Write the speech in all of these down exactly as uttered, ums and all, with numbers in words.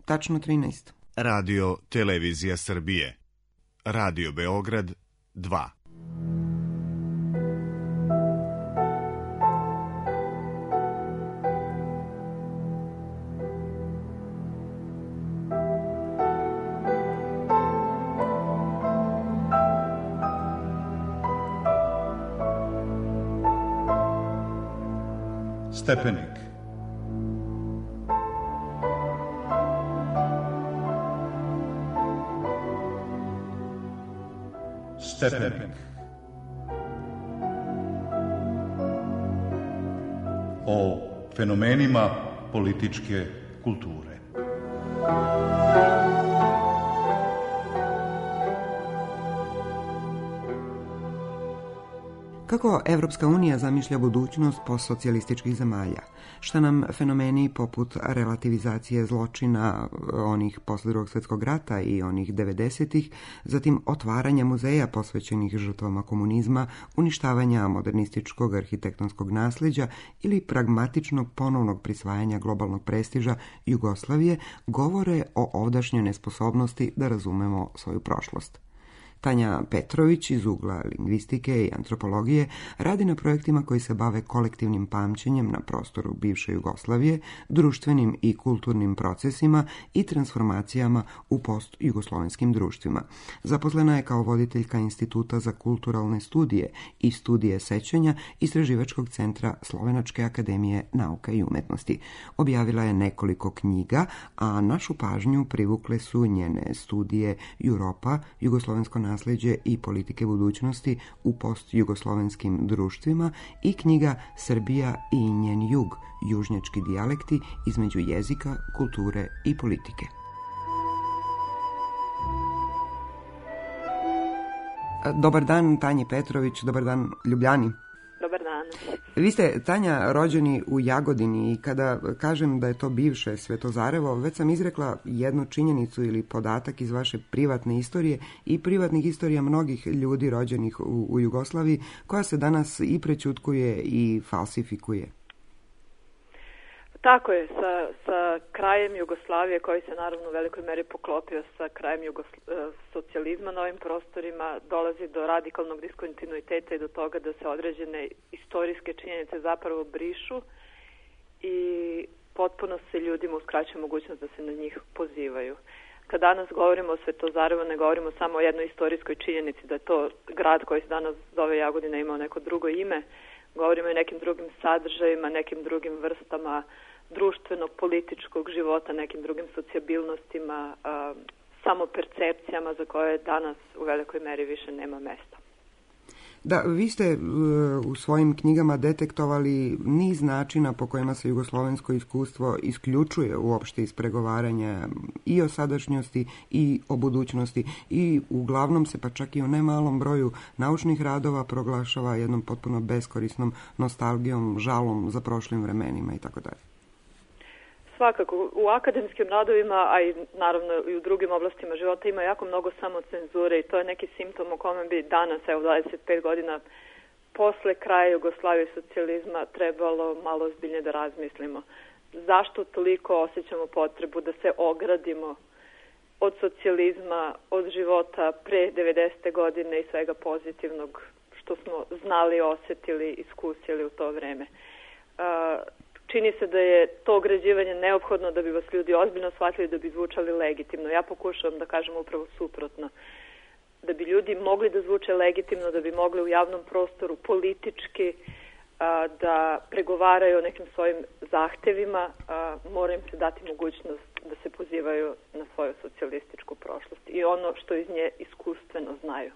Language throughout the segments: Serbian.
tačno trinaest. Radio Televizija Srbije. Radio Beograd dva. Stepenik. Stepenik. O fenomenima političke kulture. Kako Evropska unija zamišlja budućnost postsocijalističkih zemalja? Šta nam fenomeni poput relativizacije zločina onih posle Drugog svjetskog rata i onih devedesetih, zatim otvaranja muzeja posvećenih žrtvama komunizma, uništavanja modernističkog arhitektonskog nasljeđa ili pragmatičnog ponovnog prisvajanja globalnog prestiža Jugoslavije govore o ovdašnjoj nesposobnosti da razumemo svoju prošlost. Tanja Petrović iz ugla lingvistike i antropologije radi na projektima koji se bave kolektivnim pamćenjem na prostoru bivše Jugoslavije, društvenim i kulturnim procesima i transformacijama u postjugoslovenskim društvima. Zaposlena je kao voditeljka Instituta za kulturalne studije i studije sećanja Istraživačkog centra Slovenačke akademije nauka i umetnosti. Objavila je nekoliko knjiga, a našu pažnju privukle su njene studije Europa, jugoslovensko nasljeđe i politike budućnosti u postjugoslovenskim društvima i knjiga Srbija i njen jug, južnjački dijalekti između jezika, kulture i politike. Dobar dan, Tanji Petrović, dobar dan Ljubljani. Dobar dan. Vi ste, Tanja, rođeni u Jagodini i kada kažem da je to bivše Svetozarevo, već sam izrekla jednu činjenicu ili podatak iz vaše privatne istorije i privatnih istorija mnogih ljudi rođenih u, u Jugoslaviji, koja se danas i prećutkuje i falsifikuje. Tako je, sa, sa krajem Jugoslavije, koji se naravno u velikoj meri poklopio sa krajem Jugosl- socijalizma na ovim prostorima, dolazi do radikalnog diskontinuiteta i do toga da se određene istorijske činjenice zapravo brišu i potpuno se ljudima uskraćuje mogućnost da se na njih pozivaju. Kad danas govorimo o Svetozarevu, ne govorimo samo o jednoj istorijskoj činjenici da je to grad koji se danas zove Jagodina imao neko drugo ime, govorimo i o nekim drugim sadržajima, nekim drugim vrstama društvenog, političkog života, nekim drugim socijabilnostima, a, samopercepcijama za koje danas u velikoj meri više nema mesta. Da, vi ste u svojim knjigama detektovali niz načina po kojima se jugoslovensko iskustvo isključuje uopšte iz pregovaranja i o sadašnjosti i o budućnosti i uglavnom se pa čak i o nemalom broju naučnih radova proglašava jednom potpuno beskorisnom nostalgijom, žalom za prošlim vremenima i tako dalje. Svakako, u akademskim radovima, a i naravno i u drugim oblastima života ima jako mnogo samocenzure i to je neki simptom o kome bi danas, evo dvadeset pet godina posle kraja Jugoslavije i socijalizma trebalo malo ozbiljnije da razmislimo. Zašto toliko osjećamo potrebu da se ogradimo od socijalizma, od života pre devedesete godine i svega pozitivnog što smo znali, osjetili, iskusili u to vreme. Uh, Čini se da je to ograđivanje neophodno da bi vas ljudi ozbiljno shvatili, da bi zvučali legitimno. Ja pokušavam da kažem upravo suprotno. Da bi ljudi mogli da zvuče legitimno, da bi mogli u javnom prostoru politički a, da pregovaraju o nekim svojim zahtevima, a, mora im se dati mogućnost da se pozivaju na svoju socijalističku prošlost i ono što iz nje iskustveno znaju.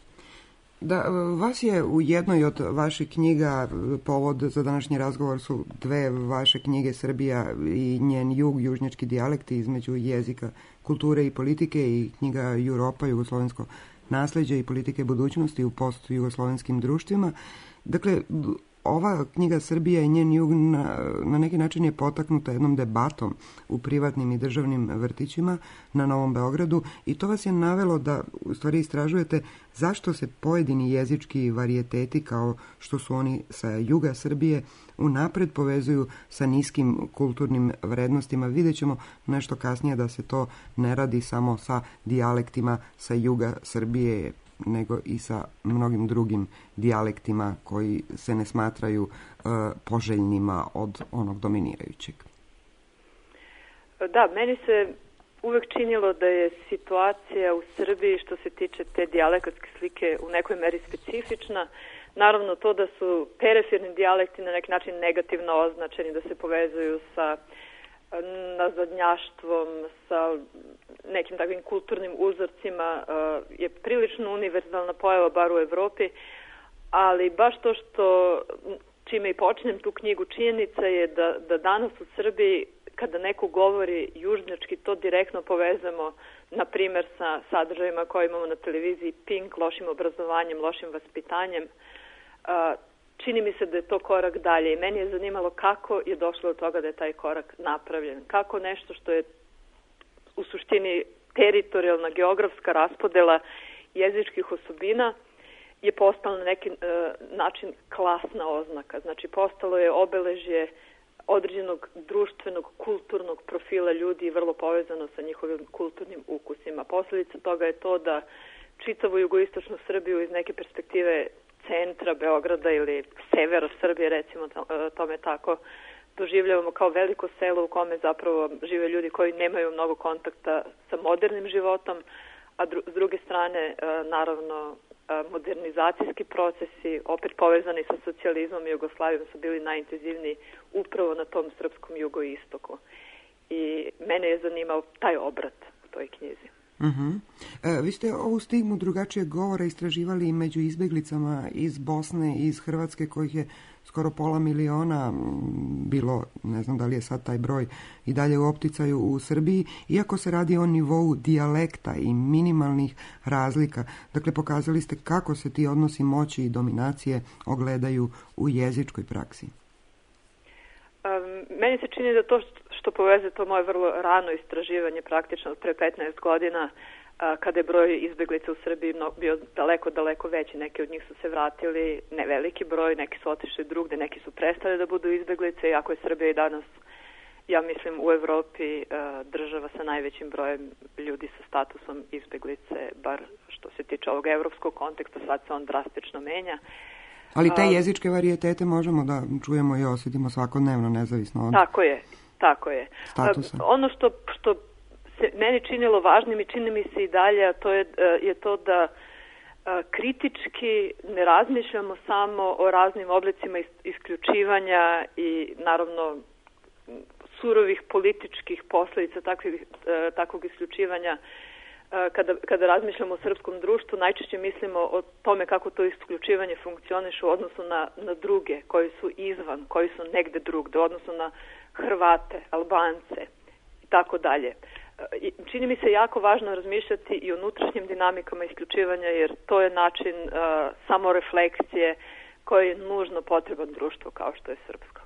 Da, vas je u jednoj od vaših knjiga, povod za današnji razgovor su dve vaše knjige Srbija i njen jug, južnjački dijalekti između jezika, kulture i politike i knjiga Europa, jugoslovensko nasljeđe i politike budućnosti u post-jugoslovenskim društvima. Dakle, ova knjiga Srbija i njen jug na, na neki način je potaknuta jednom debatom u privatnim i državnim vrtićima na Novom Beogradu i to vas je navelo da u stvari istražujete zašto se pojedini jezički varijeteti kao što su oni sa juga Srbije unapred povezuju sa niskim kulturnim vrednostima. Vidjet ćemo nešto kasnije da se to ne radi samo sa dijalektima sa juga Srbije, nego i sa mnogim drugim dijalektima koji se ne smatraju uh, poželjnima od onog dominirajućeg. Da, meni se uvek činilo da je situacija u Srbiji što se tiče te dijalekatske slike u nekoj meri specifična. Naravno to da su periferni dijalekti na neki način negativno označeni, da se povezuju sa nazadnjaštvom, sa nekim takvim kulturnim uzorcima je prilično univerzalna pojava, bar u Evropi, ali baš to što čime i počnem tu knjigu, činjenica je da, da danas u Srbiji kada neko govori južnjački, to direktno povezamo, na primjer, sa sadržajima koje imamo na televiziji Pink, lošim obrazovanjem, lošim vaspitanjem. Čini mi se da je to korak dalje i meni je zanimalo kako je došlo do toga da je taj korak napravljen. Kako nešto što je u suštini teritorijalna geografska raspodela jezičkih osobina je postalo na neki uh, način klasna oznaka. Znači postalo je obeležje određenog društvenog, kulturnog profila ljudi i vrlo povezano sa njihovim kulturnim ukusima. Posljedica toga je to da čitavu jugoistočnu Srbiju iz neke perspektive centra Beograda ili severa Srbije, recimo tome tako, doživljavamo kao veliko selo u kome zapravo žive ljudi koji nemaju mnogo kontakta sa modernim životom, a dru- s druge strane, naravno, modernizacijski procesi, opet povezani sa socijalizmom i Jugoslavijom, su bili najintenzivniji upravo na tom srpskom jugoistoku. I mene je zanimao taj obrat u toj knjizi. Uh-huh. E, vi ste ovu stigmu drugačijeg govora istraživali i među izbeglicama iz Bosne i iz Hrvatske, kojih je skoro pola miliona bilo, ne znam da li je sad taj broj i dalje u opticaju u Srbiji, iako se radi o nivou dijalekta i minimalnih razlika. Dakle, pokazali ste kako se ti odnosi moći i dominacije ogledaju u jezičkoj praksi. Um, meni se čini da to što poveze to moje vrlo rano istraživanje, praktično pre petnaest godina, a, kada je broj izbeglica u Srbiji no, bio daleko, daleko veći. Neki od njih su se vratili, ne veliki broj, neki su otišli drugde, neki su prestali da budu izbeglice, iako je Srbija i danas, ja mislim, u Evropi a, država sa najvećim brojem ljudi sa statusom izbeglice, bar što se tiče ovog evropskog konteksta, sad se on drastično menja. Ali te jezičke varijetete možemo da čujemo i osjetimo svakodnevno, nezavisno od... Tako je, tako je. Statusa. Ono što, što se meni činilo važnim i čini mi se i dalje, a to je, je to da kritički ne razmišljamo samo o raznim oblicima isključivanja i naravno surovih političkih posljedica takvih, takvog isključivanja. Kada, kada razmišljamo o srpskom društvu, najčešće mislimo o tome kako to isključivanje funkcioniše u odnosu na, na druge koji su izvan, koji su negde drugde, u odnosu na Hrvate, Albance i tako dalje. Čini mi se jako važno razmišljati i o unutrašnjim dinamikama isključivanja, jer to je način uh, samorefleksije koji je nužno potreban društvu kao što je srpsko.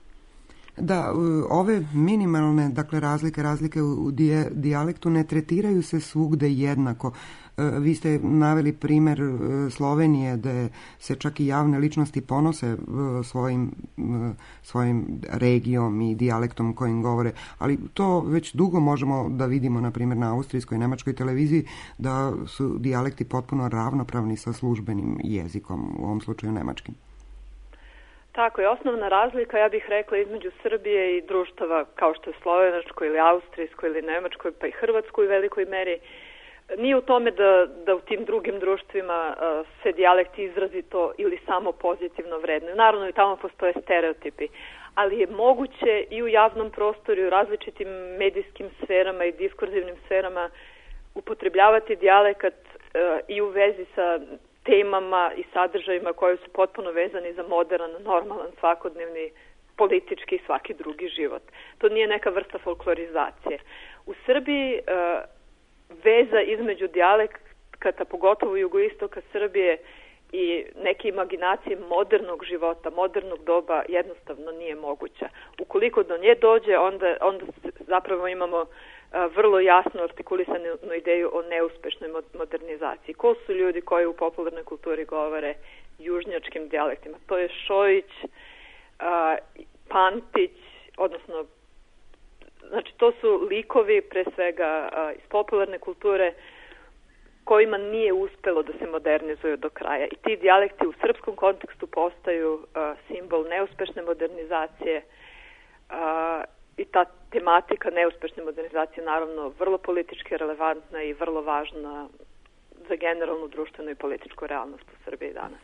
Da, ove minimalne, dakle, razlike, razlike u dije, dijalektu ne tretiraju se svugde jednako. Vi ste naveli primjer Slovenije, da se čak i javne ličnosti ponose svojim, svojim regijom i dijalektom kojim govore, ali to već dugo možemo da vidimo, na primjer, na austrijskoj i nemačkoj televiziji, da su dijalekti potpuno ravnopravni sa službenim jezikom, u ovom slučaju nemačkim. Tako je, osnovna razlika, ja bih rekla, između Srbije i društava kao što je slovenačko ili austrijsko ili nemačko, pa i hrvatsko u velikoj meri, nije u tome da, da u tim drugim društvima uh, se dijalekti izrazito ili samo pozitivno vrednuju. Naravno i tamo postoje stereotipi, ali je moguće i u javnom prostoru i u različitim medijskim sferama i diskurzivnim sferama upotrebljavati dijalekat uh, i u vezi sa temama i sadržajima koji su potpuno vezani za modern, normalan, svakodnevni, politički i svaki drugi život. To nije neka vrsta folklorizacije. U Srbiji uh, veza između dijalekata, pogotovo jugoistoka Srbije i neke imaginacije modernog života, modernog doba jednostavno nije moguća. Ukoliko do nje dođe, onda, onda zapravo imamo a, vrlo jasno artikulisanu ideju o neuspešnoj modernizaciji. Ko su ljudi koji u popularnoj kulturi govore južnjačkim dijalektima? To je Šojić, a, Pantić, odnosno znači to su likovi pre svega a, iz popularne kulture kojima nije uspelo da se modernizuju do kraja. I ti dijalekti u srpskom kontekstu postaju uh, simbol neuspešne modernizacije uh, i ta tematika neuspešne modernizacije naravno vrlo politički relevantna i vrlo važna za generalnu društvenu i političku realnost u Srbiji danas.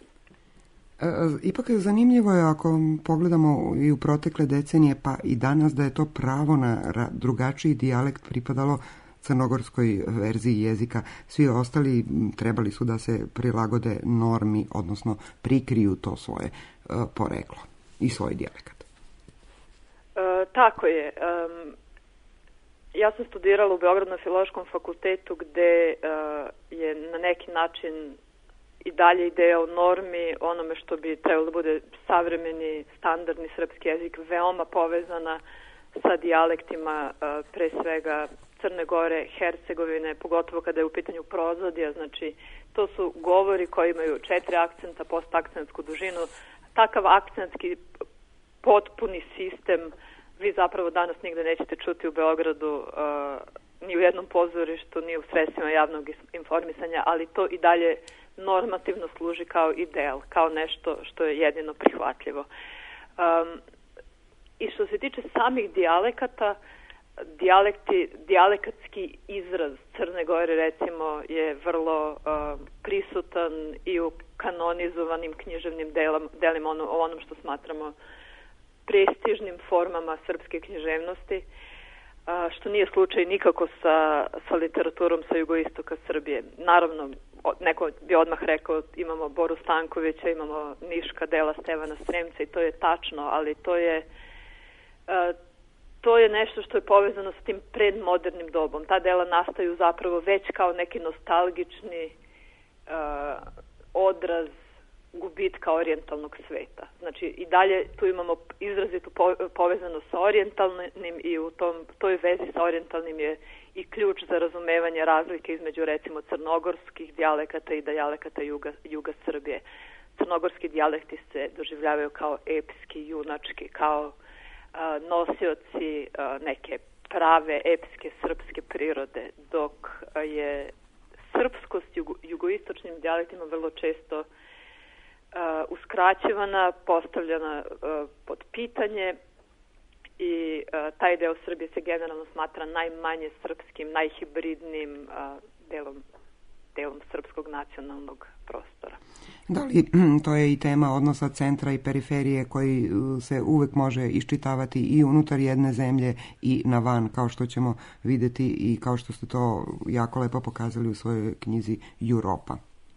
Ipak zanimljivo je ako pogledamo i u protekle decenije pa i danas da je to pravo na drugačiji dijalekt pripadalo crnogorskoj verziji jezika. Svi ostali trebali su da se prilagode normi, odnosno prikriju to svoje uh, poreklo i svoj dijalekat. E, tako je. Um, ja sam studirala u Beogradu na Filološkom fakultetu gde uh, je na neki način i dalje ideja o normi, onome što bi trebalo da bude savremeni, standardni srpski jezik, veoma povezana sa dijalektima uh, pre svega Crne Gore, Hercegovine, pogotovo kada je u pitanju prozodija, znači to su govori koji imaju četiri akcenta, postakcentsku dužinu. Takav akcentski potpuni sistem vi zapravo danas nigde nećete čuti u Beogradu, uh, ni u jednom pozorištu, ni u sredstvima javnog informisanja, ali to i dalje normativno služi kao ideal, kao nešto što je jedino prihvatljivo. Um, I što se tiče samih dijalekata, dijalekti, dijalekatski izraz Crne Gore recimo je vrlo uh, prisutan i u kanonizovanim književnim delam, delima ono, o onom što smatramo prestižnim formama srpske književnosti, uh, što nije slučaj nikako sa, sa literaturom sa jugoistoka Srbije. Naravno, neko bi odmah rekao imamo Boru Stankovića, imamo Niška dela Stevana Sremca i to je tačno, ali to je uh, to je nešto što je povezano s tim predmodernim dobom. Ta dela nastaju zapravo već kao neki nostalgični uh, odraz gubitka orijentalnog sveta. Znači i dalje tu imamo izrazitu po, povezano sa orijentalnim i u tom, toj vezi sa orijentalnim je i ključ za razumevanje razlike između recimo crnogorskih dijalekata i dijalekata juga, juga Srbije. Crnogorski dijalekti se doživljavaju kao epski, junački, kao a, nosioci a, neke prave epske srpske prirode, dok a, je srpskost jugo, jugoistočnim dijalektima vrlo često a, uskraćivana, postavljena a, pod pitanje i a, taj deo Srbije se generalno smatra najmanje srpskim, najhibridnim a, delom delom srpskog nacionalnog prostora. Da li to je i tema odnosa centra i periferije koji se uvek može iščitavati i unutar jedne zemlje i na van, kao što ćemo videti i kao što ste to jako lepo pokazali u svojoj knjizi Europa.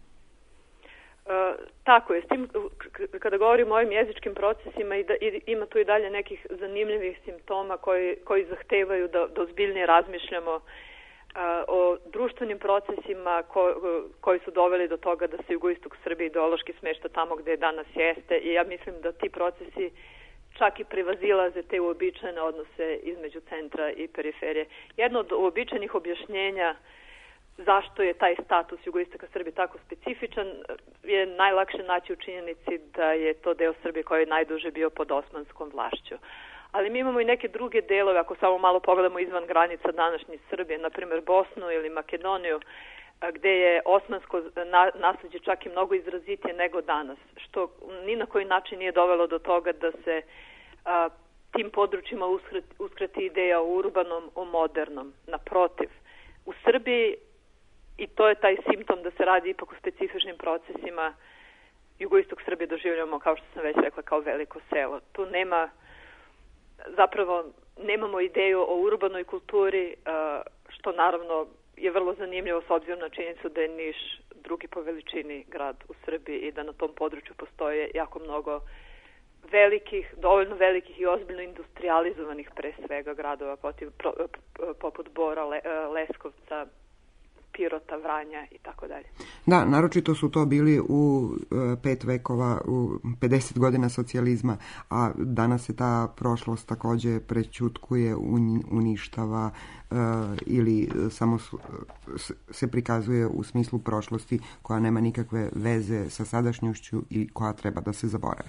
E, tako je. S tim, kada govorimo o ovim jezičkim procesima, i da, i, ima tu i dalje nekih zanimljivih simptoma koji, koji zahtevaju da, da ozbiljnije razmišljamo o društvenim procesima ko, koji su doveli do toga da se jugoistok Srbije ideološki smešta tamo gde danas jeste i ja mislim da ti procesi čak i prevazilaze te uobičajene odnose između centra i periferije. Jedno od uobičajenih objašnjenja zašto je taj status jugoistoka Srbije tako specifičan je najlakše naći u činjenici da je to deo Srbije koji je najduže bio pod osmanskom vlašću. Ali mi imamo i neke druge delove, ako samo malo pogledamo izvan granica današnje Srbije, na primjer Bosnu ili Makedoniju, gde je osmansko nasleđe čak i mnogo izrazitije nego danas, što ni na koji način nije dovelo do toga da se a, tim područjima uskrati, uskrati ideja o urbanom, o modernom. Naprotiv, u Srbiji, i to je taj simptom da se radi ipak o specifičnim procesima, jugoistok Srbije doživljamo, kao što sam već rekla, kao veliko selo. Tu nema... Zapravo nemamo ideju o urbanoj kulturi, što naravno je vrlo zanimljivo s obzirom na činjenicu da je Niš drugi po veličini grad u Srbiji i da na tom području postoje jako mnogo velikih, dovoljno velikih i ozbiljno industrializovanih pre svega gradova poput Bora, Leskovca, Pirota, Vranja i tako dalje. Da, naročito su to bili u pet vekova, u pedeset godina socijalizma, a danas se ta prošlost također prećutkuje, uništava ili samo se prikazuje u smislu prošlosti koja nema nikakve veze sa sadašnjošću i koja treba da se zaboravi.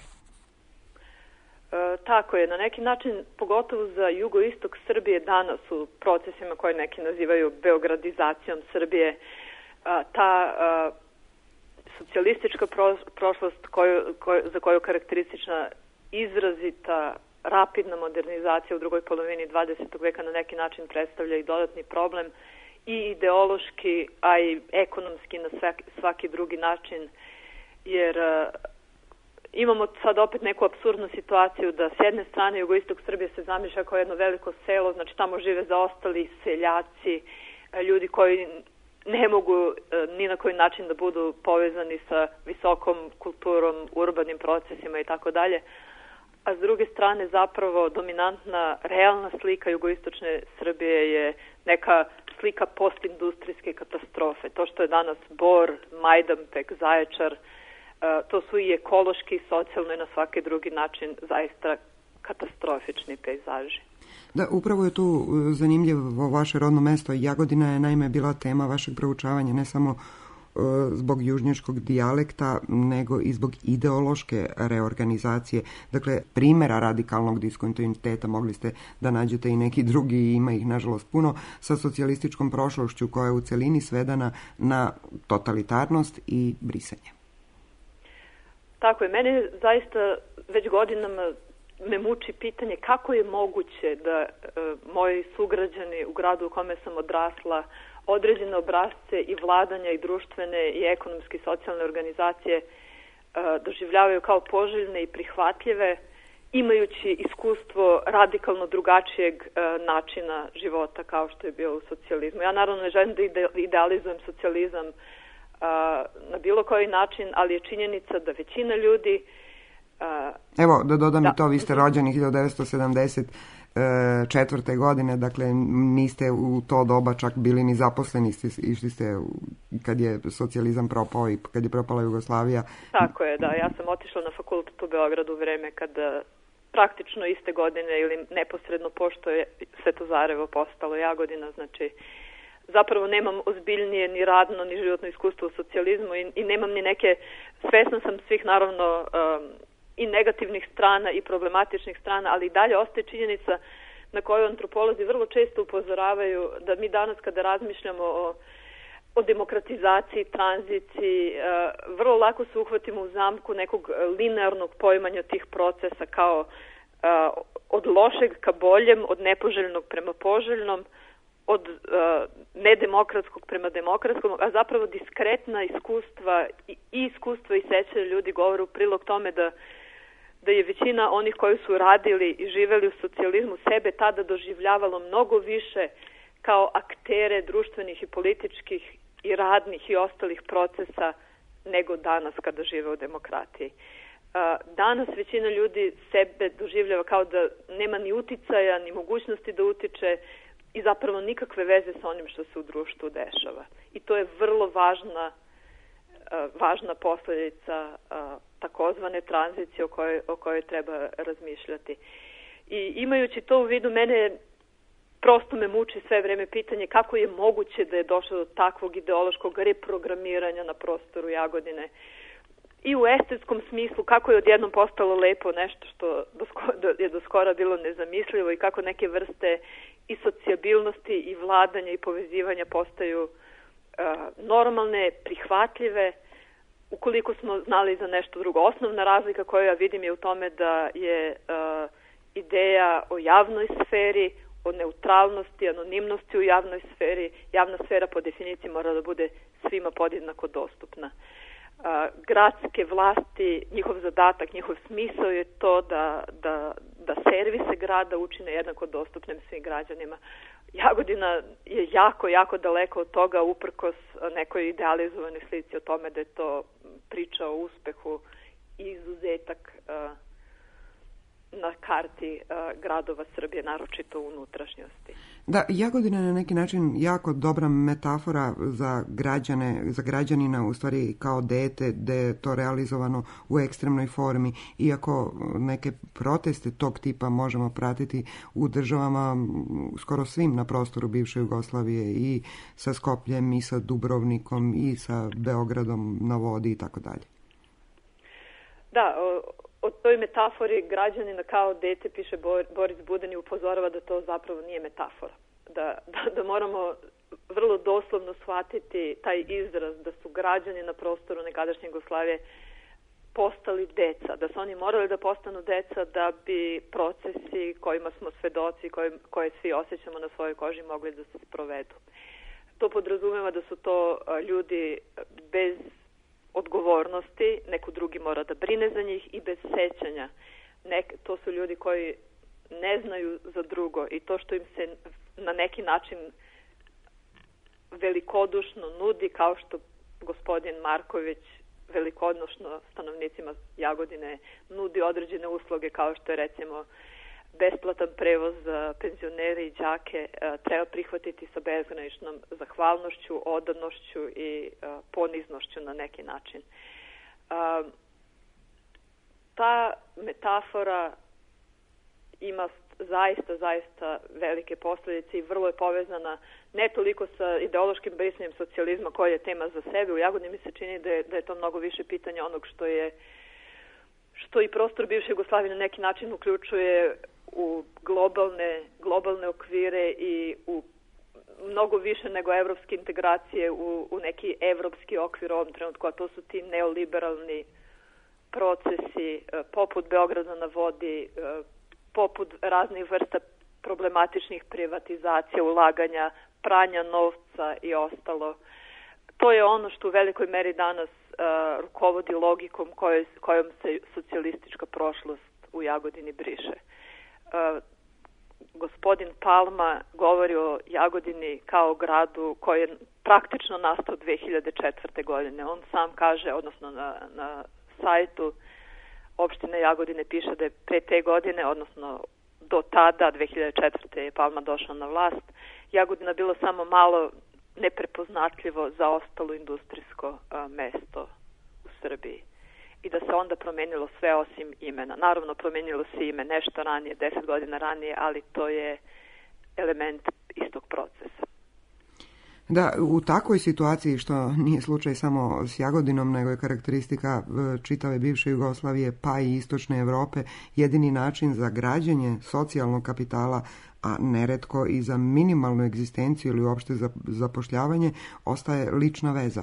E, tako je, na neki način, pogotovo za jugoistok Srbije danas u procesima koje neki nazivaju beogradizacijom Srbije, a, ta a, socijalistička pro, prošlost koju, koju, za koju karakteristična izrazita rapidna modernizacija u drugoj polovini dvadesetog veka na neki način predstavlja i dodatni problem i ideološki, a i ekonomski na svaki, svaki drugi način, jer a, imamo sad opet neku apsurdnu situaciju da s jedne strane jugoistok Srbije se zamišlja kao jedno veliko selo, znači tamo žive zaostali seljaci, ljudi koji ne mogu ni na koji način da budu povezani sa visokom kulturom, urbanim procesima i tako dalje. A s druge strane zapravo dominantna realna slika jugoistočne Srbije je neka slika postindustrijske katastrofe. To što je danas Bor, Majdanpek, Zaječar, to su i ekološki, socijalno i na svaki drugi način zaista katastrofični pejzaži. Da, upravo je tu zanimljivo vaše rodno mesto. Jagodina je naime bila tema vašeg proučavanja, ne samo uh, zbog južnjačkog dijalekta, nego i zbog ideološke reorganizacije. Dakle, primjera radikalnog diskontinuiteta mogli ste da nađete i neki drugi, ima ih nažalost puno, sa socijalističkom prošlošću koja je u celini svedana na totalitarnost i brisanje. Tako je, mene zaista već godinama me muči pitanje kako je moguće da e, moji sugrađani u gradu u kome sam odrasla određene obrasce i vladanja i društvene i ekonomske i socijalne organizacije e, doživljavaju kao poželjne i prihvatljive, imajući iskustvo radikalno drugačijeg e, načina života kao što je bio u socijalizmu. Ja naravno ne želim da ide, idealizujem socijalizam na bilo koji način, ali je činjenica da većina ljudi... Evo, da dodam da. i to, vi ste rođeni hiljadu devetsto sedamdeset četvrte godine, dakle niste u to doba čak bili ni zaposleni, išli ste kad je socijalizam propao i kad je propala Jugoslavija. Tako je, da, ja sam otišla na fakultet u Beogradu u vreme kada praktično iste godine ili neposredno pošto je Svetozarevo postalo Jagodina, znači zapravo nemam ozbiljnije ni radno ni životno iskustvo u socijalizmu i, i nemam ni neke, svesna sam svih naravno um, i negativnih strana i problematičnih strana, ali i dalje ostaje činjenica na koju antropolozi vrlo često upozoravaju da mi danas kada razmišljamo o, o demokratizaciji, tranziciji, uh, vrlo lako se uhvatimo u zamku nekog linearnog poimanja tih procesa kao uh, od lošeg ka boljem, od nepoželjnog prema poželjnom, od uh, nedemokratskog prema demokratskom, a zapravo diskretna iskustva i, i iskustva i sećanja ljudi govore u prilog tome da, da je većina onih koji su radili i živeli u socijalizmu sebe tada doživljavalo mnogo više kao aktere društvenih i političkih i radnih i ostalih procesa nego danas kada žive u demokratiji. Uh, danas većina ljudi sebe doživljava kao da nema ni uticaja, ni mogućnosti da utiče i zapravo nikakve veze sa onim što se u društvu dešava. I to je vrlo važna, uh, važna posljedica uh, takozvane tranzicije o kojoj, o kojoj treba razmišljati. I imajući to u vidu, mene prosto me muči sve vreme pitanje kako je moguće da je došlo do takvog ideološkog reprogramiranja na prostoru Jagodine. I u estetskom smislu, kako je odjednom postalo lepo nešto što do skora, je do skora bilo nezamislivo i kako neke vrste i socijabilnosti i vladanja i povezivanja postaju uh, normalne, prihvatljive, ukoliko smo znali za nešto drugo. Osnovna razlika koju ja vidim je u tome da je uh, ideja o javnoj sferi, o neutralnosti, anonimnosti u javnoj sferi. Javna sfera po definiciji mora da bude svima podjednako dostupna. Uh, gradske vlasti, njihov zadatak, njihov smisao je to da, da, da servise grada učine jednako dostupnim svim građanima. Jagodina je jako, jako daleko od toga, uprkos nekoj idealizovanoj slici o tome da je to priča o uspehu i izuzetak uh, na karti uh, gradova Srbije, naročito u unutrašnjosti. Da, Jagodina je na neki način jako dobra metafora za građane, za građanina, u stvari kao dete, gde je to realizovano u ekstremnoj formi, iako neke proteste tog tipa možemo pratiti u državama skoro svim na prostoru bivše Jugoslavije, i sa Skopljem, i sa Dubrovnikom, i sa Beogradom na vodi i tako dalje. Da, o, o toj metafori građanina kao dete piše Boris Buden i upozorava da to zapravo nije metafora. Da, da, da moramo vrlo doslovno shvatiti taj izraz da su građani na prostoru nekadašnje Jugoslavije postali deca, da su oni morali da postanu deca da bi procesi kojima smo svedoci, koje, koje svi osjećamo na svojoj koži, mogli da se sprovedu. To podrazumeva da su to ljudi bez odgovornosti, neko drugi mora da brine za njih, i bez sećanja. Nek, to su ljudi koji ne znaju za drugo, i to što im se na neki način velikodušno nudi, kao što gospodin Marković velikodušno stanovnicima Jagodine nudi određene usluge, kao što je recimo besplatan prevoz za penzionere i đake, treba prihvatiti sa bezgraničnom zahvalnošću, odanošću i poniznošću na neki način. Ta metafora ima zaista, zaista velike posljedice i vrlo je povezana ne toliko sa ideološkim brisanjem socijalizma, koji je tema za sebe. U Jagodini mi se čini da je, da je to mnogo više pitanje onog što je što i prostor bivše Jugoslavije na neki način uključuje u globalne, globalne okvire i u mnogo više nego evropske integracije u, u neki evropski okvir u ovom trenutku, a to su ti neoliberalni procesi poput Beograda na vodi, poput raznih vrsta problematičnih privatizacija, ulaganja, pranja novca i ostalo. To je ono što u velikoj meri danas uh, rukovodi logikom kojoj, kojom se socijalistička prošlost u Jagodini briše. Uh, gospodin Palma govori o Jagodini kao gradu koji je praktično nastao dve hiljade četvrte. godine. On sam kaže, odnosno na, na sajtu opštine Jagodine piše da je pre te godine, odnosno do tada, dve hiljade četvrte. je Palma došao na vlast, Jagodina bilo samo malo neprepoznatljivo zaostalo industrijsko a, mesto u Srbiji. I da se onda promenilo sve osim imena. Naravno, promenilo se ime nešto ranije, deset godina ranije, ali to je element istog procesa. Da, u takvoj situaciji, što nije slučaj samo s Jagodinom, nego je karakteristika čitave bivše Jugoslavije, pa i istočne Evrope, jedini način za građenje socijalnog kapitala, a neretko i za minimalnu egzistenciju ili uopšte za zapošljavanje, ostaje lična veza.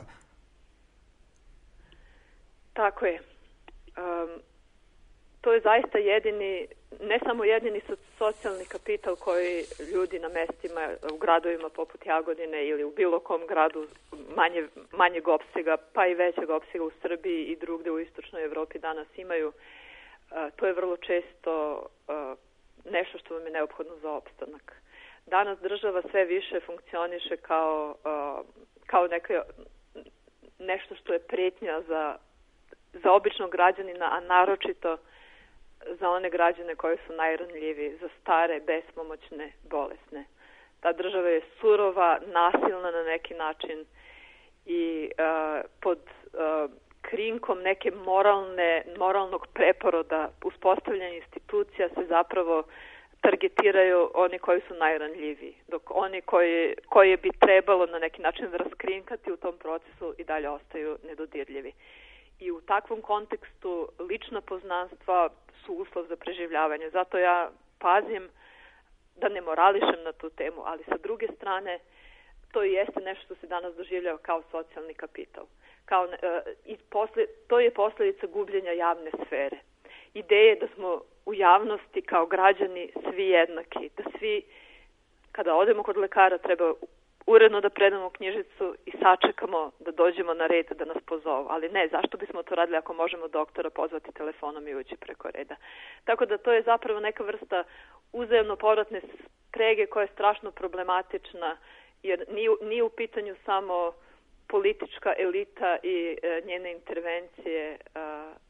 Tako je. Um, to je zaista jedini, ne samo jedini socijalni kapital koji ljudi na mestima, u gradovima poput Jagodine ili u bilo kom gradu manje, manjeg opsega, pa i većeg opsega u Srbiji i drugde u istočnoj Evropi danas imaju. Uh, to je vrlo često uh, nešto što vam je neophodno za opstanak. Danas država sve više funkcioniše kao, uh, kao neke, nešto što je pretnja za, za običnog građanina, a naročito za one građane koji su najranljiviji, za stare, bespomoćne, bolesne. Ta država je surova, nasilna na neki način i uh, pod uh, krinkom neke moralne, moralnog preporoda, uspostavljanja institucija se zapravo targetiraju oni koji su najranljiviji, dok oni koji, koje bi trebalo na neki način raskrinkati u tom procesu i dalje ostaju nedodirljivi. I u takvom kontekstu lična poznanstva su uslov za preživljavanje. Zato ja pazim da ne morališem na tu temu, ali sa druge strane to i jeste nešto što se danas doživljava kao socijalni kapital. Kao, uh, i posle, to je posljedica gubljenja javne sfere. Ideje da smo u javnosti kao građani svi jednaki, da svi kada odemo kod lekara treba uredno da predamo knjižicu i sačekamo da dođemo na red da nas pozovu. Ali ne, zašto bismo to radili ako možemo doktora pozvati telefonom i ući preko reda? Tako da to je zapravo neka vrsta uzajamno povratne sprege koja je strašno problematična, jer nije, nije u pitanju samo politička elita i e, njene intervencije e,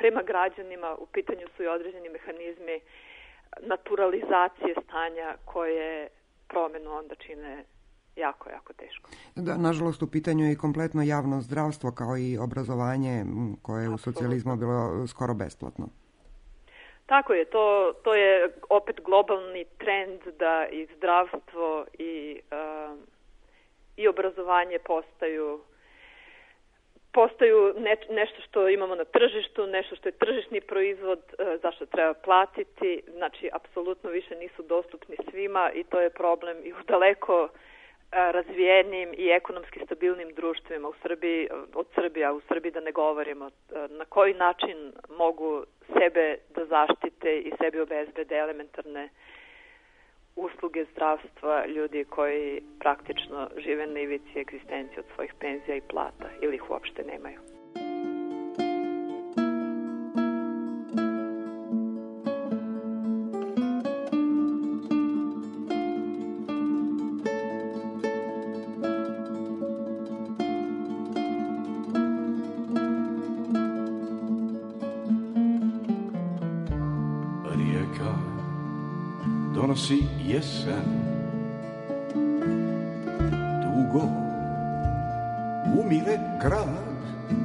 prema građanima, u pitanju su i određeni mehanizmi naturalizacije stanja koje promenu onda čine jako, jako teško. Da, nažalost, u pitanju je i kompletno javno zdravstvo kao i obrazovanje koje je u socijalizmu bilo skoro besplatno. Tako je, to, to je opet globalni trend da i zdravstvo i, uh, i obrazovanje postaju postaju ne, nešto što imamo na tržištu, nešto što je tržišni proizvod, uh, zašto treba platiti, znači apsolutno više nisu dostupni svima i to je problem i u daleko razvijenim i ekonomski stabilnim društvima u Srbiji, od Srbije, a u Srbiji da ne govorimo, na koji način mogu sebe da zaštite i sebi obezbede elementarne usluge zdravstva ljudi koji praktično žive na ivici egzistencije od svojih penzija i plata ili ih uopšte nemaju. Donosi jesen, dugo umire grad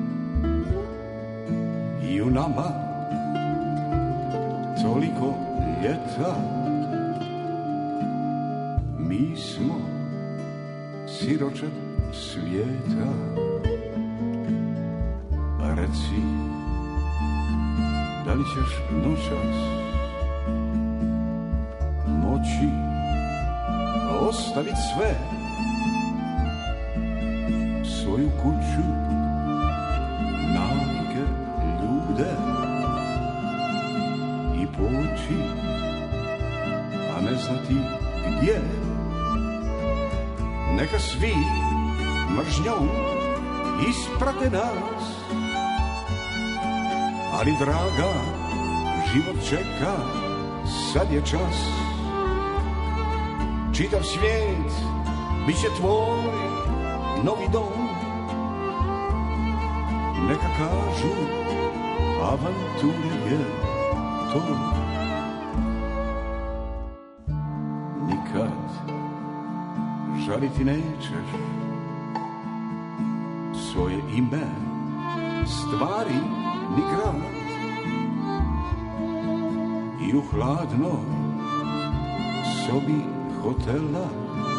i u nama toliko ljeta. Mi smo siroče svijeta. Reci, da li ćeš noćas moći ostavit sve, svoju kuću, navike, ljude i poći, a ne znati gdje. Neka svi mržnjom isprate nas, ali draga, život čeka, sad je čas. Čitav svijet bit će tvoj novi dom. Neka kažu avanture je to. Nikad žaliti nećeš svoje ime, stvari ni grad. I u hladnoj sobi hotela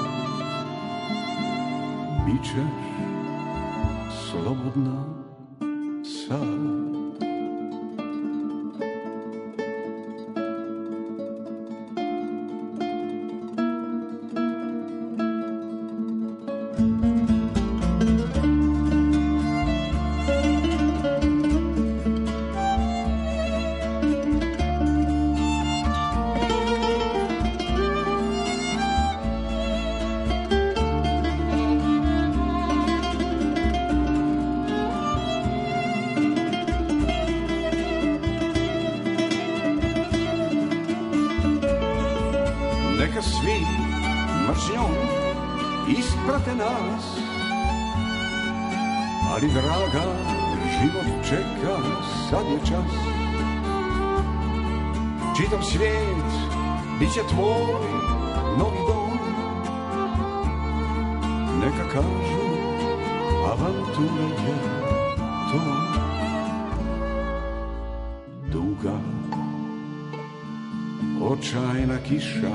bit ćeš slobodna sad. Neka svi mržnjom isprate nas, ali draga, život čeka, sad je čas. Čitav svijet bit će tvoj novi dom. Neka kažu avantura je to. Duga očajna kiša,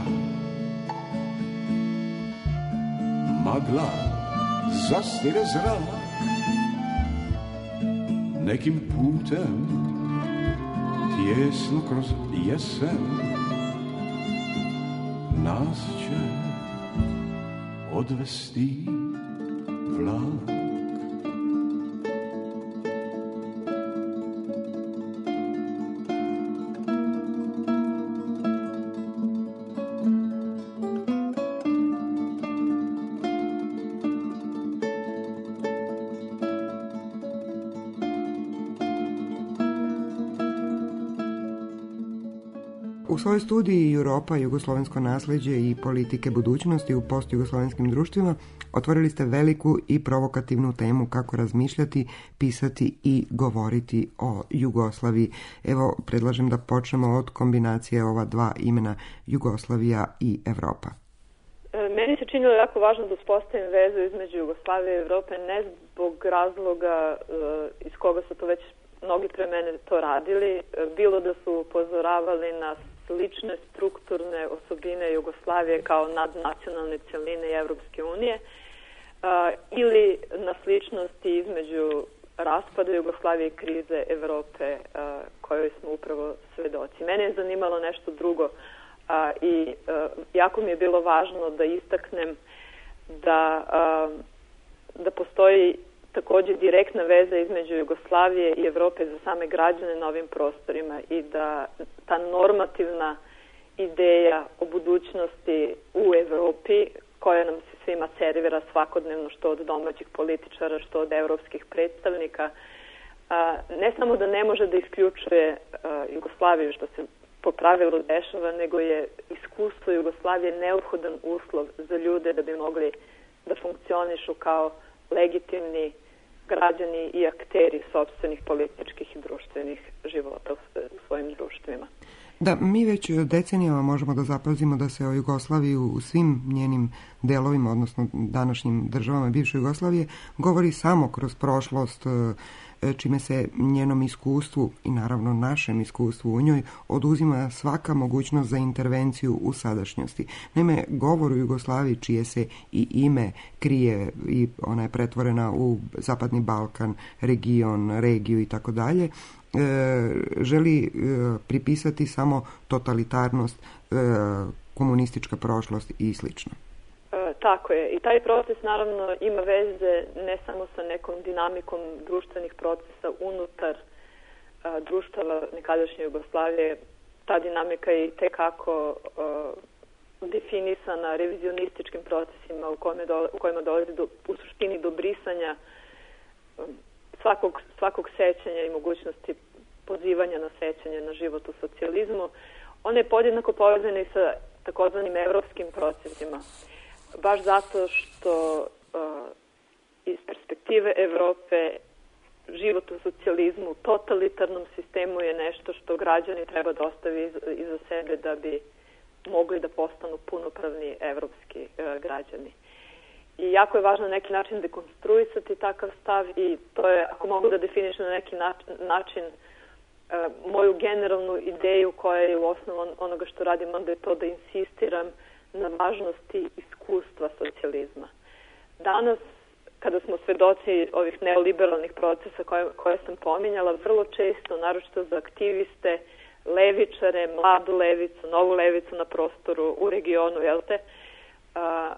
magla zastire zrak. Nekim putem tjesno kroz jesen nas će odvesti vlak. U svojoj studiji Europa, jugoslovensko nasleđe i politike budućnosti u postjugoslovenskim društvima otvorili ste veliku i provokativnu temu kako razmišljati, pisati i govoriti o Jugoslaviji. Evo, predlažem da počnemo od kombinacije ova dva imena, Jugoslavija i Evropa. Meni se činilo jako važno da uspostavim vezu između Jugoslavije i Evrope, ne zbog razloga iz koga su to već mnogi pre mene to radili, bilo da su upozoravali na slične strukturne osobine Jugoslavije kao nadnacionalne cjeline i Evropske unije, ili na sličnosti između raspada Jugoslavije i krize Evrope kojoj smo upravo svedoci. Mene je zanimalo nešto drugo i jako mi je bilo važno da istaknem da, da postoji također direktna veza između Jugoslavije i Evrope za same građane na ovim prostorima i da ta normativna ideja o budućnosti u Evropi, koja nam se svima servira svakodnevno, što od domaćih političara, što od evropskih predstavnika, ne samo da ne može da isključuje Jugoslaviju, što se po pravilu dešava, nego je iskustvo Jugoslavije neophodan uslov za ljude da bi mogli da funkcionišu kao legitimni građani i akteri sopstvenih političkih i društvenih života u svojim društvima. Da, mi već decenijama možemo da zapazimo da se o Jugoslaviji u svim njenim delovima, odnosno današnjim državama bivše Jugoslavije, govori samo kroz prošlost, čime se njenom iskustvu i naravno našem iskustvu u njoj oduzima svaka mogućnost za intervenciju u sadašnjosti. Naime, govor u Jugoslaviji, čije se i ime krije i ona je pretvorena u Zapadni Balkan, region, regiju i tako dalje, želi pripisati samo totalitarnost, komunistička prošlost i slično. Tako je. I taj proces naravno ima veze ne samo sa nekom dinamikom društvenih procesa unutar a, društava nekadašnje Jugoslavije. Ta dinamika je tekako definisana revizionističkim procesima u, kojima dole, u kojima dolazi do, u suštini do brisanja svakog, svakog sećanja i mogućnosti pozivanja na sećanje na život u socijalizmu. One je podjednako povezane i sa takozvanim evropskim procesima. Baš zato što uh, iz perspektive Evrope život u socijalizmu, totalitarnom sistemu je nešto što građani treba da ostavi iz, iza sebe da bi mogli da postanu punopravni evropski uh, građani. I jako je važno na neki način dekonstruisati takav stav i to je, ako mogu da definišem na neki način, uh, moju generalnu ideju koja je u osnovu onoga što radim, onda je to da insistiram na važnosti iskustva socijalizma. Danas, kada smo svedoci ovih neoliberalnih procesa koje, koje sam pominjala, vrlo često, naročito za aktiviste, levičare, mladu levicu, novu levicu na prostoru u regionu, jel te, a,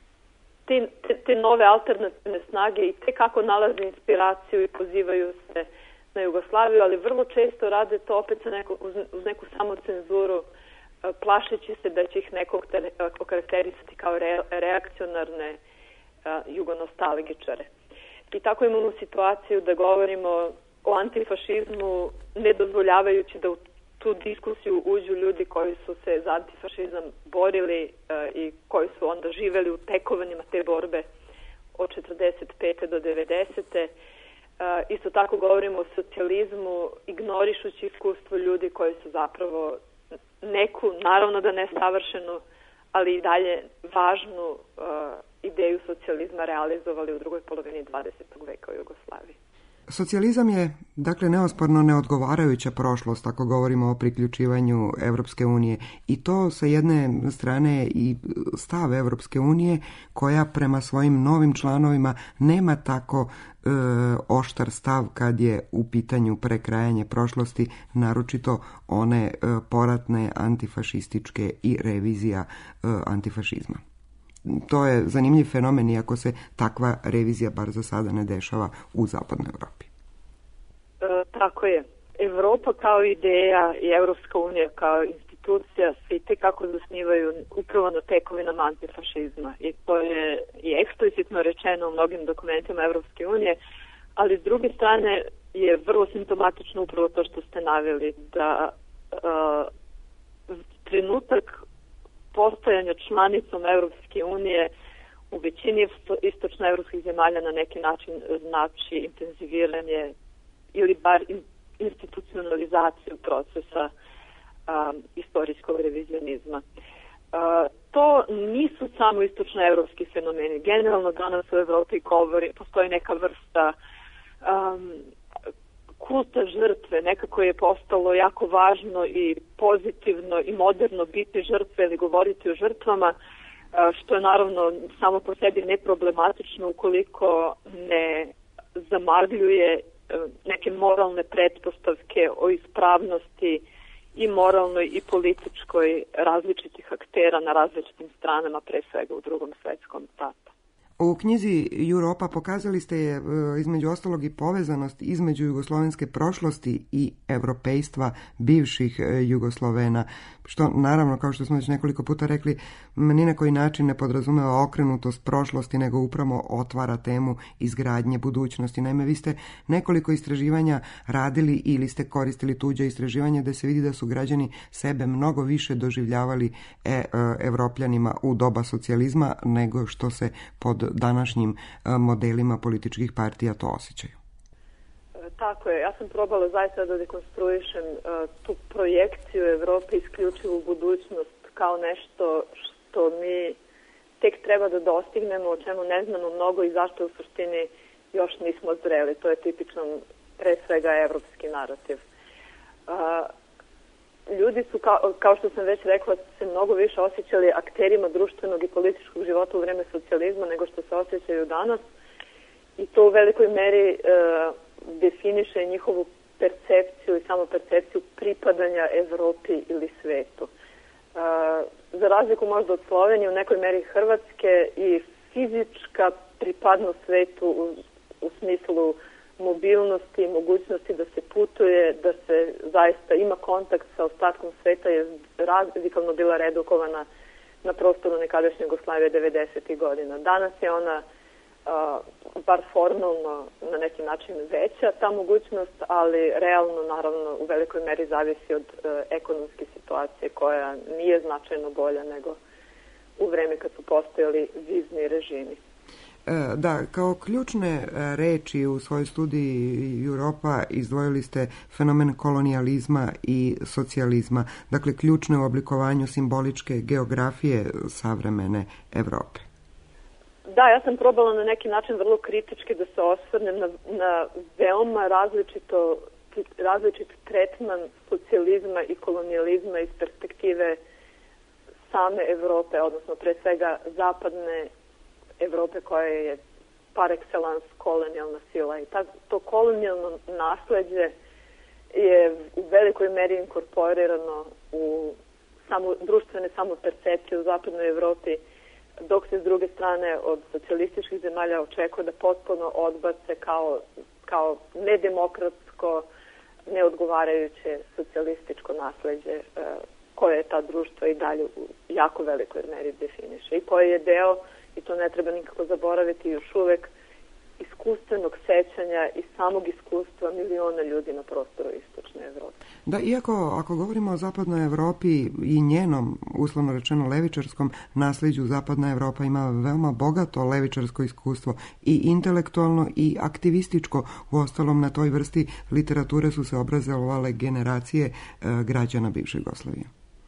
te, te, te nove alternativne snage i te kako nalaze inspiraciju i pozivaju se na Jugoslaviju, ali vrlo često rade to opet sa neko, uz, uz neku samocenzuru, plašeći se da će ih nekog okarakterisati kao re, reakcionarne a, jugonostalgičare. I tako imamo situaciju da govorimo o antifašizmu, ne dozvoljavajući da u tu diskusiju uđu ljudi koji su se za antifašizam borili a, i koji su onda živeli u tekovanjima te borbe od četrdeset pete do devedesete. A, isto tako govorimo o socijalizmu, ignorišući iskustvo ljudi koji su zapravo neku, naravno da ne savršenu, ali i dalje važnu uh, ideju socijalizma realizovali u drugoj polovini dvadesetog veka u Jugoslaviji. Socijalizam je, dakle, neosporno neodgovarajuća prošlost ako govorimo o priključivanju Evropske unije i to sa jedne strane i stav Evropske unije koja prema svojim novim članovima nema tako e, oštar stav kad je u pitanju prekrajanje prošlosti, naročito one e, poratne antifašističke i revizija e, antifašizma. To je zanimljiv fenomen, iako se takva revizija bar za sada ne dešava u zapadnoj Evropi. E, tako je. Evropa kao ideja i Evropska unija kao institucija se i tekako zasnivaju upravo na tekovinama antifašizma. I to je i eksplicitno rečeno u mnogim dokumentima Evropske unije, ali s druge strane je vrlo simptomatično upravo to što ste naveli, da uh, trenutak postojanja članicom Evropske unije u većini istočnoevropskih zemalja na neki način znači intenziviranje ili bar institucionalizaciju procesa um, istorijskog revizionizma. Uh, to nisu samo istočnoevropski fenomeni. Generalno danas u Evropi govori, postoji neka vrsta um, kulta žrtve, nekako je postalo jako važno i pozitivno i moderno biti žrtve ili govoriti o žrtvama, što je naravno samo po sebi neproblematično ukoliko ne zamagljuje neke moralne pretpostavke o ispravnosti i moralnoj i političkoj različitih aktera na različitim stranama, pre svega u Drugom svetskom ratu. U knjizi Europa pokazali ste je između ostalog i povezanost između jugoslovenske prošlosti i evropejstva bivših Jugoslovena, što naravno, kao što smo već nekoliko puta rekli, ni na koji način ne podrazumeva okrenutost prošlosti, nego upravo otvara temu izgradnje budućnosti. Naime, vi ste nekoliko istraživanja radili ili ste koristili tuđe istraživanja da se vidi da su građani sebe mnogo više doživljavali e, evropljanima u doba socijalizma nego što se pod današnjim modelima političkih partija to osjećaju. Tako je. Ja sam probala zaista da dekonstruišem uh, tu projekciju Evrope isključivo u budućnost kao nešto što mi tek treba da dostignemo, o čemu ne znamo mnogo i zašto u suštini još nismo zreli. To je tipičan, pre svega, evropski narativ. Uh, ljudi su, kao, kao što sam već rekla, se mnogo više osjećali akterima društvenog i političkog života u vreme socijalizma nego što se osjećaju danas i to u velikoj meri uh, definiše njihovu percepciju i samo percepciju pripadanja Evropi ili svetu. Uh, za razliku možda od Slovenije, u nekoj meri Hrvatske i fizička pripadnost svetu u, u smislu mobilnosti i mogućnosti da se putuje, da se zaista ima kontakt sa ostatkom sveta je radikalno bila redukovana na prostoru nekadašnje Jugoslavije devedesetih godina. Danas je ona uh, bar formalno na neki način veća ta mogućnost, ali realno naravno u velikoj meri zavisi od uh, ekonomske situacije koja nije značajno bolja nego u vreme kad su postojali vizni režimi. Da, kao ključne reči u svojoj studiji Europa izdvojili ste fenomen kolonijalizma i socijalizma, dakle ključne u oblikovanju simboličke geografije savremene Evrope. Da, ja sam probala na neki način vrlo kritički da se osvrnem na, na veoma različito, različit tretman socijalizma i kolonijalizma iz perspektive same Evrope, odnosno pre svega zapadne Evrope koja je par excellence kolonijalna sila i ta, to kolonijalno nasleđe je u velikoj meri inkorporirano u samo, društvene samopercepcije u zapadnoj Evropi, dok se s druge strane od socijalističkih zemalja očekuje da potpuno odbace kao, kao nedemokratsko, neodgovarajuće socijalističko nasleđe koje je ta društva i dalje u jako velikoj meri definiše i koje je deo, i to ne treba nikako zaboraviti, još uvek iskustvenog sećanja i samog iskustva miliona ljudi na prostoru istočne Evrope. Da, iako ako govorimo o zapadnoj Evropi i njenom, uslovno rečeno, levičarskom nasleđu, zapadna Evropa ima veoma bogato levičarsko iskustvo i intelektualno i aktivističko. Uostalom, na toj vrsti literature su se obrazovale generacije e, građana bivše Jugoslavije.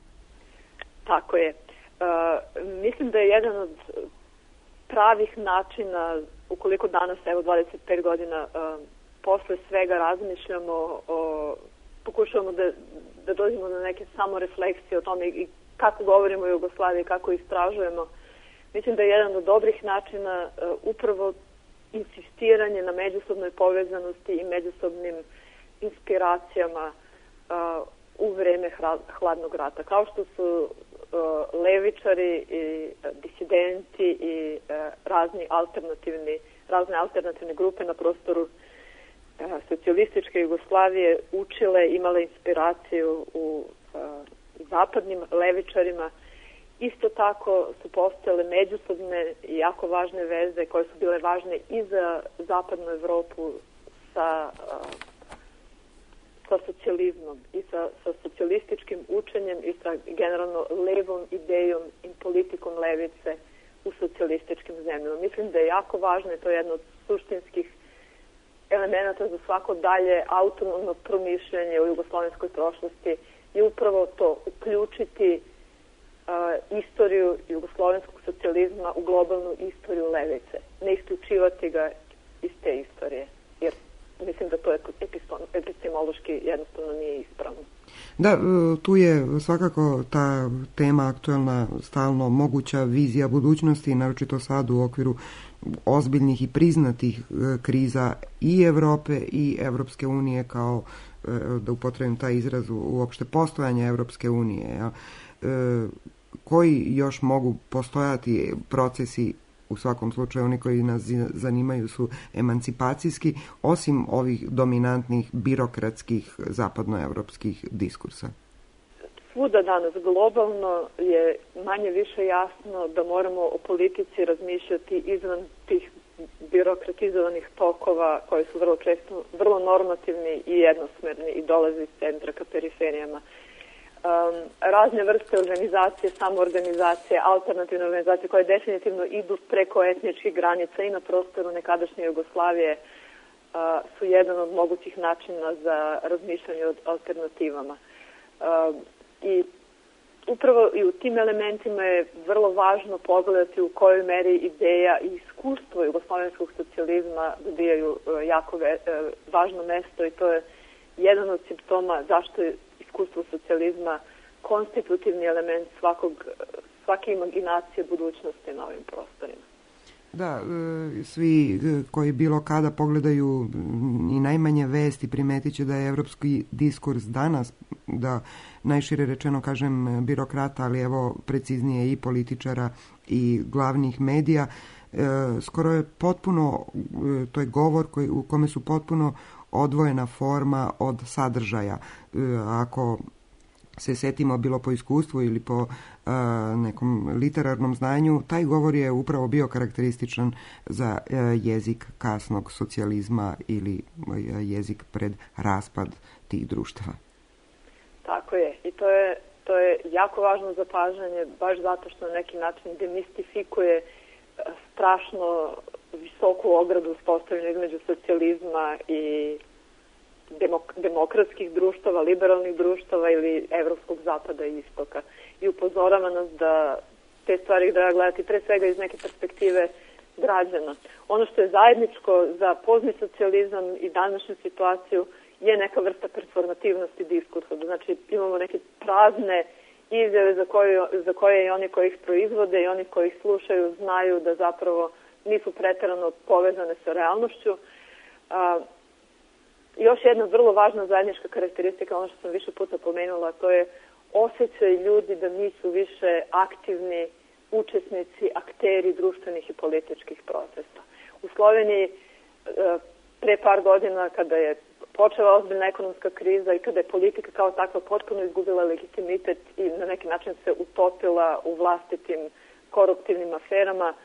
Tako je. E, mislim da je jedan od pravih načina, ukoliko danas, evo dvadeset pet godina, uh, posle svega razmišljamo, o, pokušavamo da, da dođemo do neke samorefleksije o tome i kako govorimo o Jugoslaviji, kako istražujemo. Mislim da je jedan od dobrih načina uh, upravo insistiranje na međusobnoj povezanosti i međusobnim inspiracijama uh, u vreme hladnog rata. Kao što su levičari i disidenti i razni alternativni, razne alternativne grupe na prostoru socijalističke Jugoslavije učile, imale inspiraciju u zapadnim levičarima. Isto tako su postojale međusobne i jako važne veze koje su bile važne i za zapadnu Evropu sa sa socijalizmom i sa, sa socijalističkim učenjem i sa generalno levom idejom i politikom levice u socijalističkim zemljama. Mislim da je jako važno i to je jedno od suštinskih elemenata za svako dalje autonomno promišljanje u jugoslovenskoj prošlosti i upravo to uključiti uh, istoriju jugoslovenskog socijalizma u globalnu istoriju levice. Ne isključivati ga iz te istorije, jer mislim da to je epistemološki jednostavno nije ispravno. Da, tu je svakako ta tema aktuelna, stalno moguća vizija budućnosti, naročito sad u okviru ozbiljnih i priznatih kriza i Evrope i Evropske unije, kao da upotrebim taj izraz, uopšte postojanja Evropske unije. Ja. Koji još mogu postojati procesi, u svakom slučaju oni koji nas zanimaju su emancipacijski, osim ovih dominantnih birokratskih zapadnoevropskih diskursa? Svuda danas globalno je manje više jasno da moramo o politici razmišljati izvan tih birokratizovanih tokova koji su vrlo često vrlo normativni i jednosmerni i dolaze iz centra ka periferijama. Um, razne vrste organizacije, samoorganizacije, alternativne organizacije koje definitivno idu preko etničkih granica i na prostoru nekadašnje Jugoslavije uh, su jedan od mogućih načina za razmišljanje o alternativama. Uh, I upravo i u tim elementima je vrlo važno pogledati u kojoj meri ideja i iskustvo jugoslovenskog socijalizma dobijaju uh, jako ve, uh, važno mesto i to je jedan od simptoma zašto je iskustvo socijalizma konstitutivni element svakog, svake imaginacije budućnosti na ovim prostorima. Da, svi koji bilo kada pogledaju i najmanje vesti primetit će da je evropski diskurs danas, da najšire rečeno kažem birokrata, ali evo preciznije i političara i glavnih medija, skoro je potpuno, to je govor koji, u kome su potpuno odvojena forma od sadržaja. Ako se setimo bilo po iskustvu ili po uh, nekom literarnom znanju, taj govor je upravo bio karakterističan za uh, jezik kasnog socijalizma ili uh, jezik pred raspad tih društava. Tako je. I to je, to je jako važno zapažanje, baš zato što na neki način demistifikuje uh, strašno visoku ogradu uspostavljenu između socijalizma i demok demokratskih društava, liberalnih društava ili evropskog zapada i istoka. I upozorava nas da te stvari treba gledati pre svega iz neke perspektive građana. Ono što je zajedničko za pozni socijalizam i današnju situaciju je neka vrsta performativnosti diskursa. Znači imamo neke prazne izjave za koje, za koje i oni koji ih proizvode i oni koji ih slušaju znaju da zapravo nisu preterano povezane sa realnošću. A, još jedna vrlo važna zajednička karakteristika, ono što sam više puta pomenula, to je osjećaj ljudi da nisu više aktivni učesnici, akteri društvenih i političkih procesa. U Sloveniji pre par godina, kada je počela ozbiljna ekonomska kriza i kada je politika kao takva potpuno izgubila legitimitet i na neki način se utopila u vlastitim koruptivnim aferama,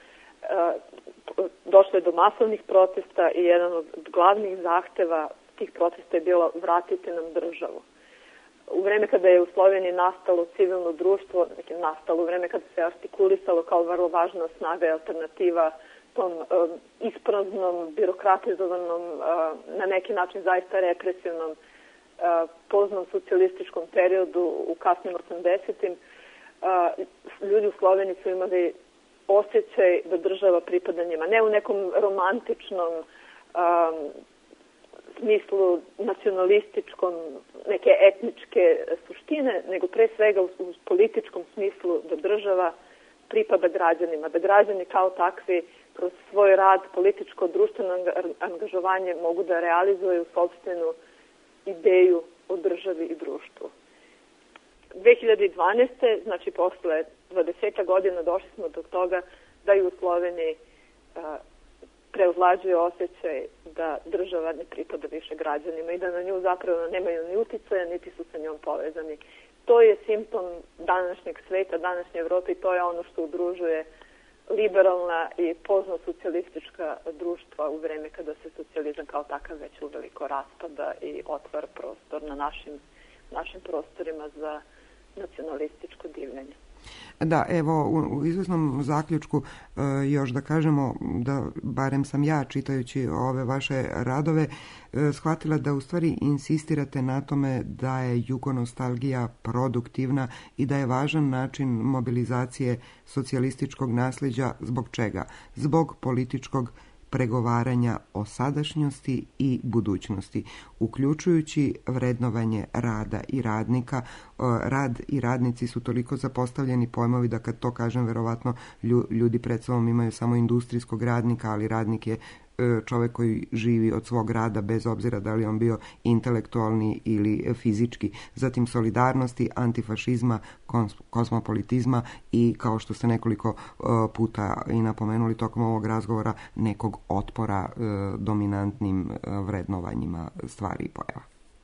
došlo je do masovnih protesta i jedan od glavnih zahteva tih protesta je bilo vratite nam državu. U vreme kada je u Sloveniji nastalo civilno društvo, nastalo u vreme kada se artikulisalo kao vrlo važna snaga i alternativa tom um, ispraznom, birokratizovanom, uh, na neki način zaista represivnom uh, poznom socijalističkom periodu u kasnim osamdesetim. Uh, ljudi u Sloveniji su imali osjećaj da država pripada njima. Ne u nekom romantičnom um, smislu nacionalističkom, neke etničke suštine, nego pre svega u, u političkom smislu da država pripada građanima, da građani kao takvi kroz svoj rad, političko, društveno angažovanje mogu da realizuju sopstvenu ideju o državi i društvu. dve hiljade dvanaeste. znači posle dvadeset godina došli smo do toga da i u Sloveniji a, preovlađuje osjećaj da država ne pripada više građanima i da na nju zapravo nemaju ni uticaja, niti su sa njom povezani. To je simptom današnjeg sveta, današnje Evrope i to je ono što udružuje liberalna i pozno-socijalistička društva u vreme kada se socijalizam kao takav već uveliko raspada i otvara prostor na našim, našim prostorima za nacionalističko divljenje. Da, evo, u, u izvesnom zaključku e, još da kažemo da, barem sam ja čitajući ove vaše radove, e, shvatila da u stvari insistirate na tome da je jugonostalgija produktivna i da je važan način mobilizacije socijalističkog nasljeđa. Zbog čega? Zbog političkog pregovaranja o sadašnjosti i budućnosti, uključujući vrednovanje rada i radnika. Rad i radnici su toliko zapostavljeni pojmovi da kad to kažem, verovatno ljudi pred sobom imaju samo industrijskog radnika, ali radnik je čovjek koji živi od svog rada bez obzira da li on bio intelektualni ili fizički. Zatim solidarnosti, antifašizma, kosmopolitizma i, kao što ste nekoliko puta i napomenuli tokom ovog razgovora, nekog otpora dominantnim vrednovanjima stvari i pojava.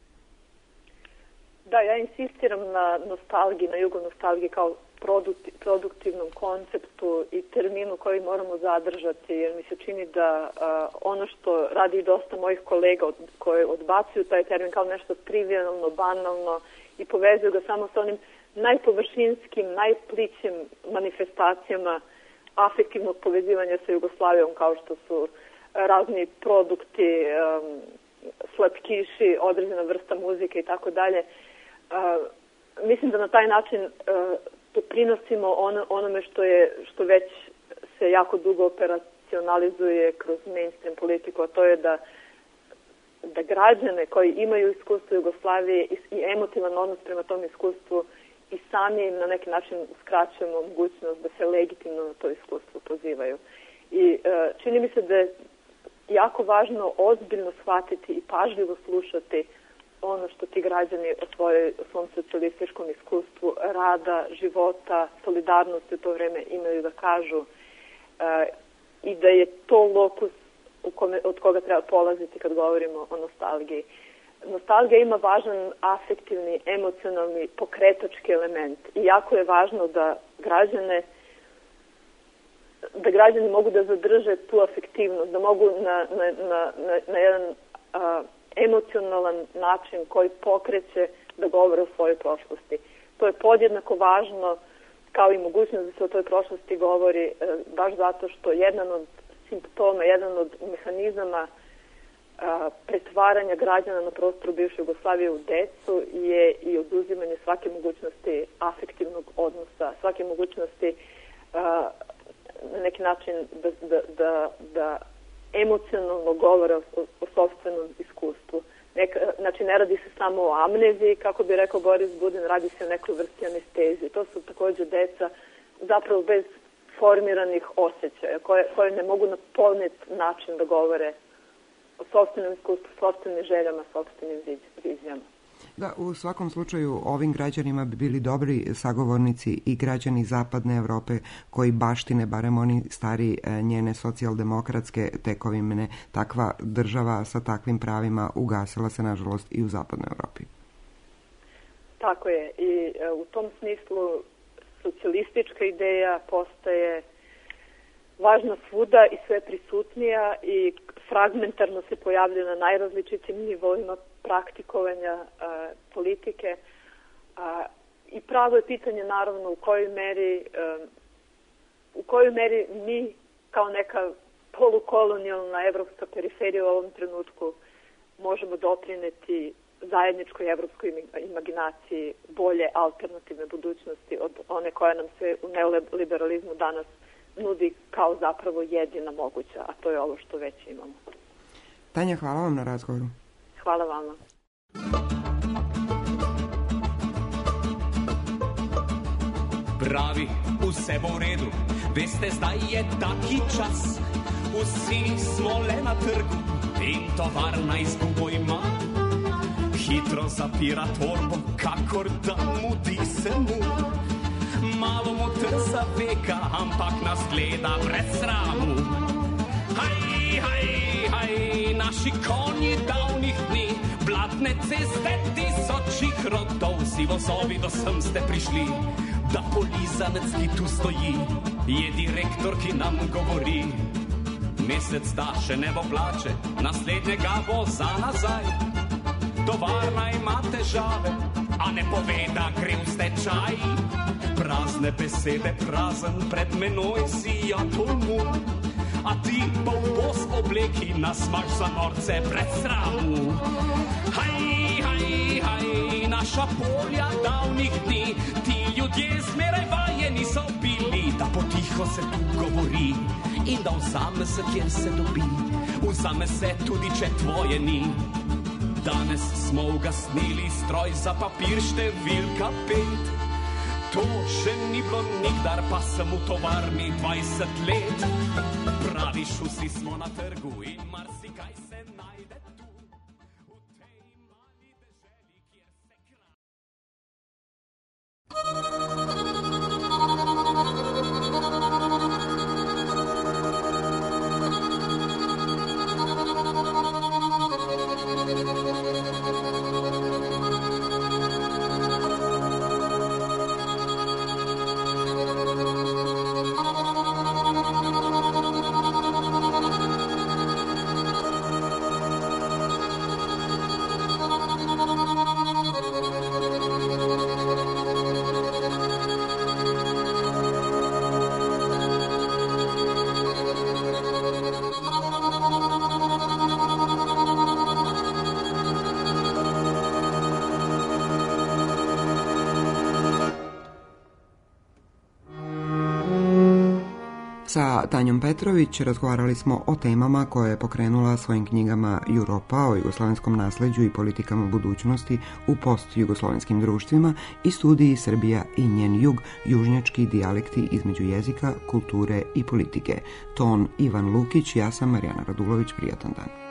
Da, ja insistiram na nostalgiji, na jugonostalgiji kao produktivnom konceptu i terminu koji moramo zadržati, jer mi se čini da uh, ono što radi dosta mojih kolega od, koje odbacuju taj termin kao nešto trivijalno, banalno i povezuju ga samo sa onim najpovršinskim, najplićim manifestacijama afektivnog povezivanja sa Jugoslavijom, kao što su razni produkti, um, slatkiši, određena vrsta muzike i tako dalje. Mislim da na taj način uh, doprinosimo on, onome što je što već se jako dugo operacionalizuje kroz mainstream politiku, a to je da da građane koji imaju iskustvo Jugoslavije i, i emotivan odnos prema tom iskustvu i sami im na neki način uskraćujemo mogućnost da se legitimno na to iskustvo pozivaju. I uh, čini mi se da je jako važno ozbiljno shvatiti i pažljivo slušati ono što ti građani o, svojoj, o svom socijalističkom iskustvu rada, života, solidarnosti u to vreme imaju da kažu uh, i da je to lokus u kome, od koga treba polaziti kad govorimo o nostalgiji. Nostalgija ima važan afektivni, emocionalni, pokretački element i jako je važno da građane da građani mogu da zadrže tu afektivnost, da mogu na, na, na, na jedan uh, emocionalan način koji pokreće da govore o svojoj prošlosti. To je podjednako važno kao i mogućnost da se o toj prošlosti govori baš zato što jedan od simptoma, jedan od mehanizama a, pretvaranja građana na prostoru bivše Jugoslavije u decu je i oduzimanje svake mogućnosti afektivnog odnosa, svake mogućnosti a, na neki način da, da, da, da emocionalno govore o, o sopstvenom iskustvu. Neka, znači, ne radi se samo o amneziji, kako bi rekao Boris Budin, radi se o nekoj vrsti anestezije. To su također deca zapravo bez formiranih osjećaja, koje, koje ne mogu na polnet način da govore o sopstvenom iskustvu, sopstvenim željama, sopstvenim vizijama. Da, u svakom slučaju ovim građanima bi bili dobri sagovornici i građani zapadne Europe koji baštine, barem oni stari, njene socijaldemokratske tekovine. Takva država sa takvim pravima ugasila se, nažalost, i u zapadnoj Europi. Tako je. I u tom smislu socijalistička ideja postaje važna svuda i sve prisutnija i fragmentarno se pojavlja na najrazličitim nivoima praktikovanja a, politike. A, I pravo je pitanje naravno u kojoj meri a, u kojoj meri mi kao neka polukolonijalna evropska periferija u ovom trenutku možemo doprineti zajedničkoj evropskoj imaginaciji bolje alternativne budućnosti od one koja nam se u neoliberalizmu danas nudi kao zapravo jedina moguća, a to je ovo što već imamo. Tanja, hvala vam na razgovoru. Hvala vama. Pravi, vse bo v redu, veste, zdaj je taki čas. Vsi smo le na trgu in tovarna izgubo ima. Hitro zapira torbo, kakor da mudi se mu. Malo mu trsa veka, ampak nas gleda brez sramu. Haj, haj, haj, naši konji davnih dni, blatne ceste tisočih rodov, si vozovi do sem ste prišli, da polizanec, ki tu stoji, je direktor, ki nam govori, mesec da še nebo plače, naslednjega bo za nazaj. Tovarna ima težave, a ne pove, da gre v stečaj. Prazne besede, prazen pred menoj sija tolmun, a ti pa v bos obleki nas imaš za norce pred sramu. Haj, haj, haj, naša polja davnih dni, ti ljudje zmeraj vajeni so bili, da potiho se tu govori in da vzame se, kjer se dobi, vzame se tudi, če tvoje ni. Danes smo ugasnili stroj za papir številka pet. To še ni bilo nikdar, pa sem v tovarni dvajset let. Praviš, vsi smo na trgu in marsikaj se najde tu. V tej mali deželi, kjer se kraj. Sa Tanjom Petrović razgovarali smo o temama koje je pokrenula svojim knjigama Europa o jugoslovenskom nasleđu i politikama budućnosti u post-jugoslovenskim društvima i studiji Srbija i njen jug, južnjački dijalekti između jezika, kulture i politike. Ton Ivan Lukić, ja sam Marijana Radulović, prijatan dan.